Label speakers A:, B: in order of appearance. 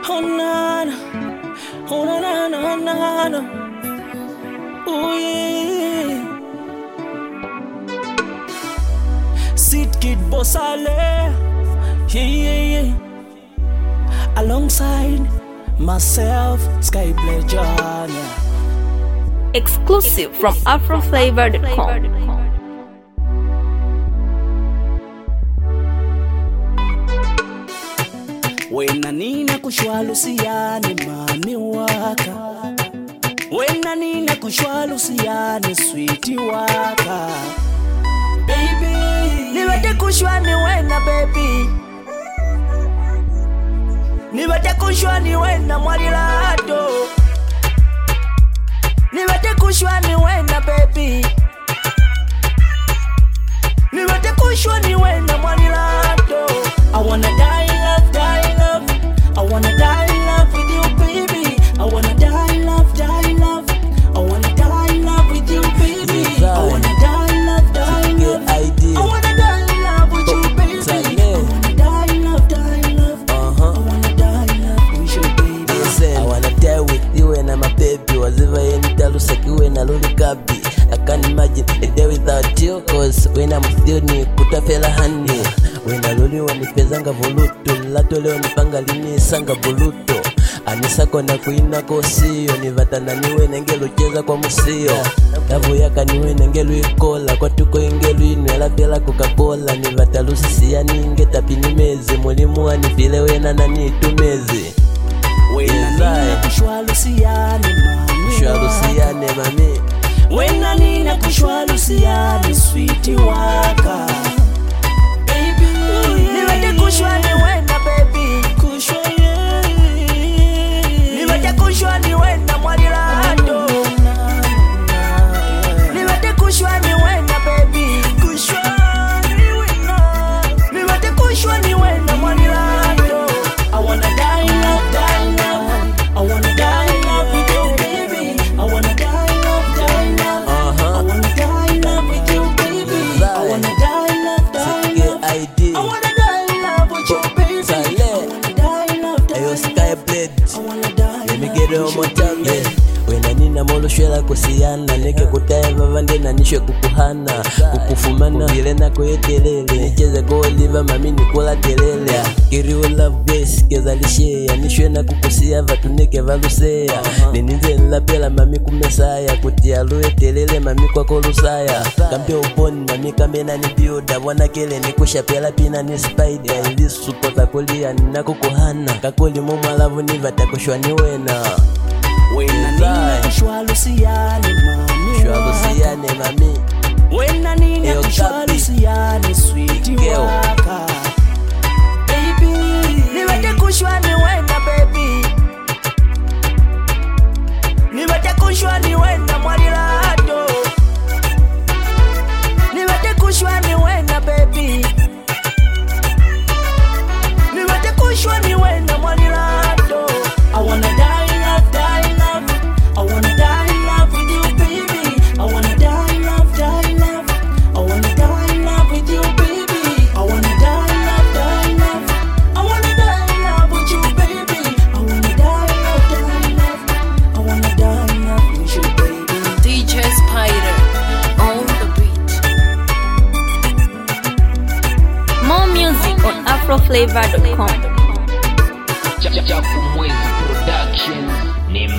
A: Oh na na, oh na na na na na. Oh yeah. Sit Kid Bossale, yeah. Alongside myself, Sky John.
B: Exclusive from Afroflavor.com.
A: Wena nina kushwalusiane mami waka, wena nina kushwalusiane sweetie waka. Baby, niwete kushwani wena baby, niwete kushwani wena mwalilato, niwete kushwani wena baby, niwete kushwani wena mwalilato. I wanna die in love, die in love. I wanna die in love with you, baby. I wanna die in love, die in love. I wanna die in love with you, baby. I wanna die in love, die in love. I wanna die in love with you, baby. I wanna die in love, die in love. I wanna die in love with you, baby.
C: Listen, I wanna die with you and my baby. Whatever you need, I'll take you and I'll kabi. I can't imagine a day without you, cause when I'm with you, ni kutafela handy. Wena loli wanipezanga voluto, lato leo nipanga lini sanga voluto. Anisako na kuina kosiyo, nivatana niwe nengelu cheza kwa musio. Tavu yaka niwe nengelu ikola, kwa tuko ingelu inuela pela Coca-Cola. Nivatalusi siya ninge tapi nimezi, mulimu wanifile wena na nitumezi.
A: Wena nina kushwalusiane mami,
C: kushwalusiane mami.
A: Wena nina kushwalusiane sweetie waka. Niwete kushwani wena baby, kushwani. Niwete kushwani wena mwalilato, niwete kushwani wena baby, kushwani wena. Niwete kushwani wena mwalilato. I wanna die in love, die in love. I wanna die in love with you, baby. I wanna die in love, die in love. I wanna die in love with you, baby. I wanna die in love, die in love. I wanna die in love with you, baby. I wanna die in love, die in love.
C: I wanna die. Let me get it one more time, yeah. Wena nina molo shwela kusiana, neke kutaya vavande na nishwe kukuhana. Kukufumana vile na kuyetelele, nicheze kuoliva mami nikula telele. Kiri u love base, keza lishea, nishwe na kukusia vatu neke valusea. Ninize nilapela mami kumesaya, kutia luye telele mami kwa kolusaya. Kampio uponi mami kamena ni biuda, wana kele ni kushapela pina ni spider. Ili supota kulia nina kukuhana, kakuli mumalavu ni vata kushwani wena.
A: Wena nina kushwalusiane mami,
C: kushwalusiane mami.
A: Wena nina kushwalusiane sweetie waka. Baby, niwete kushwani wena baby, niwete kushwani wena mwalilato, niwete kushwani wena baby, niwete kushwani wena mwalilato. I wanna die in love, die in love. I wanna die in love with you, baby. I wanna die in love, die in love. I wanna die in love with you, baby. I wanna die in love, die in love. I wanna die in love with you, baby. I wanna die in love, die in love. I wanna die in love with you, baby.
B: DJ Spider on the beat. More music on Afroflavor.com.
D: Chakumwezi Productions ni